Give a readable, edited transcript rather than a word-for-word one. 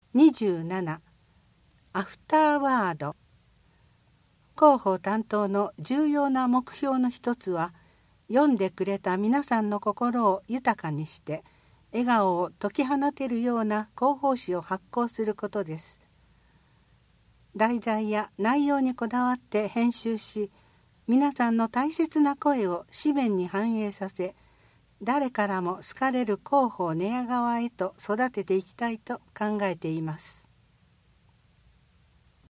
27アフターワード。広報担当の重要な目標の一つは、読んでくれた皆さんの心を豊かにして笑顔を解き放てるような広報誌を発行することです。題材や内容にこだわって編集し、皆さんの大切な声を紙面に反映させ、誰からも好かれる広報寝屋川へと育てていきたいと考えています。